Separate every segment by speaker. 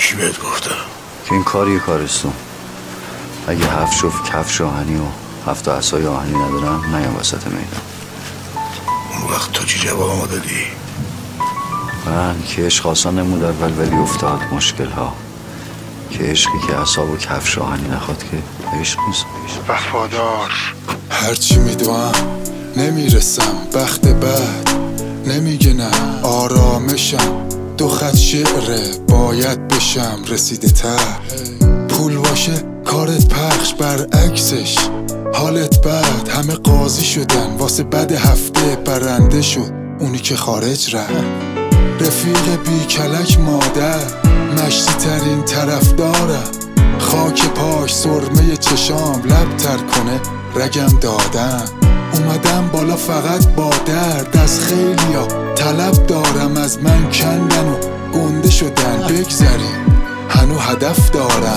Speaker 1: کی بهت گفته؟
Speaker 2: که این کاریه کارستون. اگه 7 جفت کفش آهنی و 7 عصای آهنی ندارم نیام وسط میدان.
Speaker 1: اون وقت تو چی جواب ما دادی؟
Speaker 2: من که عشق آسان نمود اول ولی افتاد مشکل ها. که عشقی که عصا و کفش آهنی نخواد که عشق نیست.
Speaker 1: وفادار.
Speaker 3: هرچی میدوام نمیرسم، بخت بد نمیگه نه، آرامشم 2 خط شعره باید بشم رسیده تر. پول باشه کارت پخش برعکسش حالت بد، همه قاضی شدن واسه بد هفته برنده شد اونی که خارج رفت. رفیق بی کلک مادر مشتی ترین طرف دارم، خاک پاش سرمه چشام لب تر کنه رگم دادم. اومدم بالا فقط با درد از خیلیا طلب دارم، از من کندن و گنده شدن بگذریم هنو هدف دارم.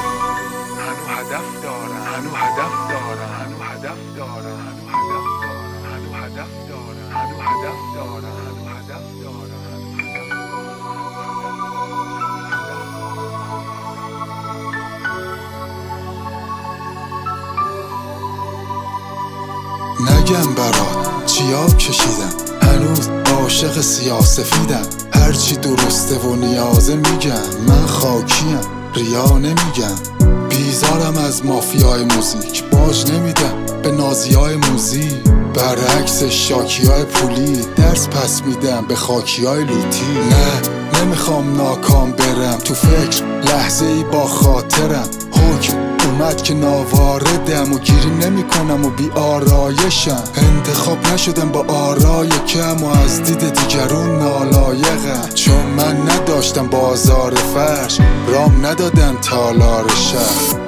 Speaker 3: نگم برات چیا کشیدم، هنوز عاشق سیاسفیدم. هرچی درسته و نیازه میگم، من خاکیم ریا نمیگم. بیزارم از مافیای موزیک، باج نمیدم به نازیای موزی. برعکس شاکیای پولی درس پس میدم به خاکیای لوتی. نه نمیخوام ناکام برم تو فکر لحظه ای با خاطرم. حکم اومد که ناواردم و گیری نمی کنم و بی آرایشم. انتخاب نشدم با آرای کم و از دید دیگرون نالایقم. چون من نداشتم بازار فرش، رام ندادن تالار شهر.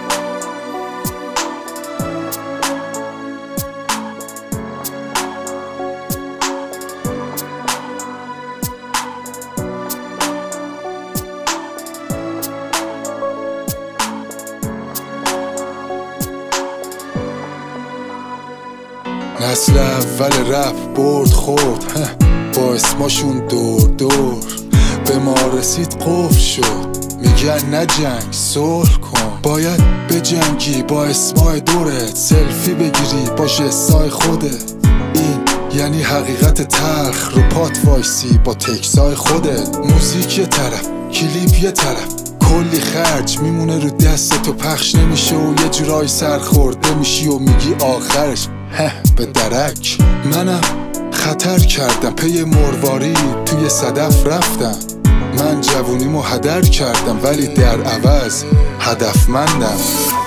Speaker 3: نسل اول رپ برد خورد با اسماشون دور دور، به ما رسید قفل شد میگن نه جنگ صلح کن. باید به جنگی با اسمای دورت، سلفی بگیری با جستای خودت. این یعنی حقیقت تلخ رو پات وایسی با تکسای خودت. موزیک یه طرف کلیپ یه طرف، کلی خرج میمونه رو دستت و پخش نمیشه و یه جورای سرخورده میشی و میگی آخرش به درک. منم خطر کردم پی مرواری توی صدف رفتم. من جوونیمو هدر کردم ولی در عوض هدفمندم.